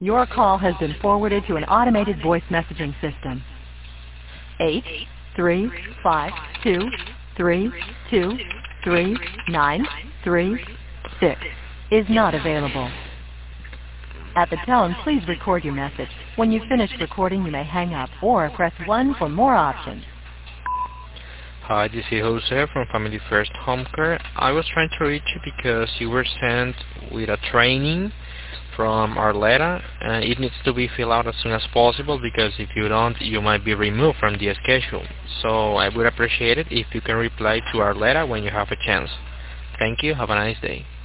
Your call has been forwarded to an automated voice messaging system. 83523233936 is not available. At the tone, please record your message. When you've finished recording, you may hang up or press 1 for more options. Hi, this is Jose from Family First Home Care. I was trying to reach you because you were sent with a training from Arleta, and it needs to be filled out as soon as possible because if you don't, you might be removed from the schedule. So I would appreciate it if you can reply to Arleta when you have a chance. Thank you. Have a nice day.